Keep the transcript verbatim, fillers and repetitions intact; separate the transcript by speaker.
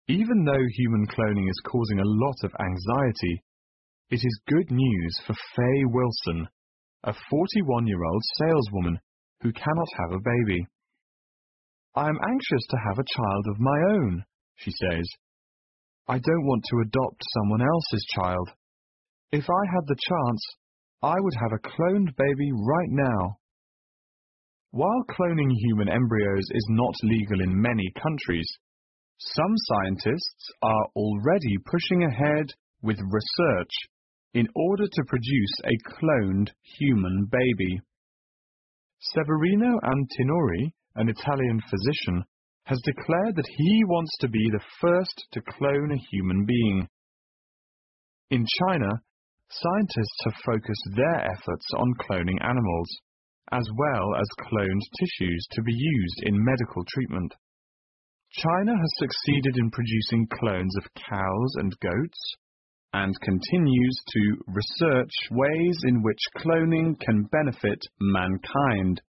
Speaker 1: Even though human cloning is causing a lot of anxiety, it is good news for Faye Wilson, a forty-one-year-old saleswoman who cannot have a baby. "I am anxious to have a child of my own," she says. "I don't want to adopt someone else's child. If I had the chance, I would have a cloned baby right now." While cloning human embryos is not legal in many countries, some scientists are already pushing ahead with research in order to produce a cloned human baby. Severino Antinori, an Italian physician, has declared that he wants to be the first to clone a human being. In China, scientists have focused their efforts on cloning animals, as well as cloned tissues to be used in medical treatment. China has succeeded in producing clones of cows and goats, and continues to research ways in which cloning can benefit mankind.